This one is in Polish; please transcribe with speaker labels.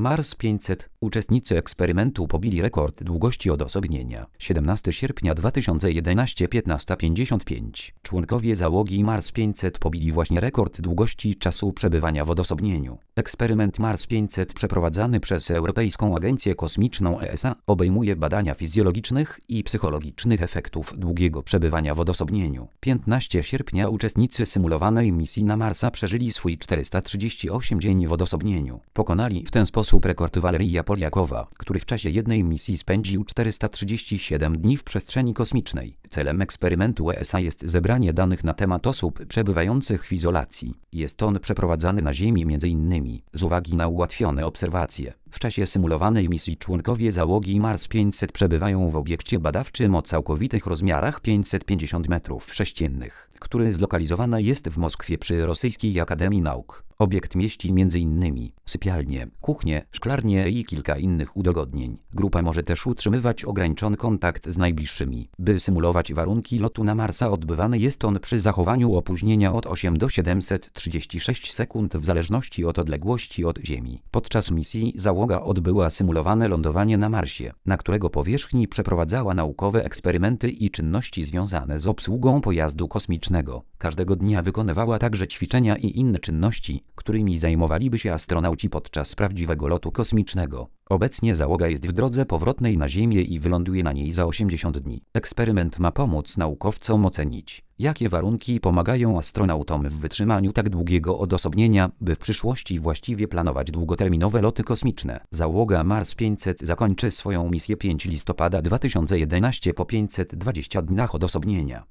Speaker 1: Mars 500. Uczestnicy eksperymentu pobili rekord długości odosobnienia. 17 sierpnia 2011, 15:55. Członkowie załogi Mars 500 pobili właśnie rekord długości czasu przebywania w odosobnieniu. Eksperyment Mars 500 przeprowadzany przez Europejską Agencję Kosmiczną ESA obejmuje badania fizjologicznych i psychologicznych efektów długiego przebywania w odosobnieniu. 15 sierpnia uczestnicy symulowanej misji na Marsa przeżyli swój 438 dzień w odosobnieniu. Pokonali w ten sposób rekord Waleryja Poliakowa, który w czasie jednej misji spędził 437 dni w przestrzeni kosmicznej. Celem eksperymentu ESA jest zebranie danych na temat osób przebywających w izolacji. Jest on przeprowadzany na Ziemi m.in. z uwagi na ułatwione obserwacje. W czasie symulowanej misji członkowie załogi Mars 500 przebywają w obiekcie badawczym o całkowitych rozmiarach 550 m2, który zlokalizowany jest w Moskwie przy Rosyjskiej Akademii Nauk. Obiekt mieści m.in. sypialnię, kuchnię, szklarnię i kilka innych udogodnień. Grupa może też utrzymywać ograniczony kontakt z najbliższymi. By symulować warunki lotu na Marsa, odbywany jest on przy zachowaniu opóźnienia od 8 do 736 sekund w zależności od odległości od Ziemi. Podczas misji załoga odbyła symulowane lądowanie na Marsie, na którego powierzchni przeprowadzała naukowe eksperymenty i czynności związane z obsługą pojazdu kosmicznego. Każdego dnia wykonywała także ćwiczenia i inne czynności, którymi zajmowaliby się astronauci podczas prawdziwego lotu kosmicznego. Obecnie załoga jest w drodze powrotnej na Ziemię i wyląduje na niej za 80 dni. Eksperyment ma pomóc naukowcom ocenić, jakie warunki pomagają astronautom w wytrzymaniu tak długiego odosobnienia, by w przyszłości właściwie planować długoterminowe loty kosmiczne. Załoga Mars 500 zakończy swoją misję 5 listopada 2011 po 520 dniach odosobnienia.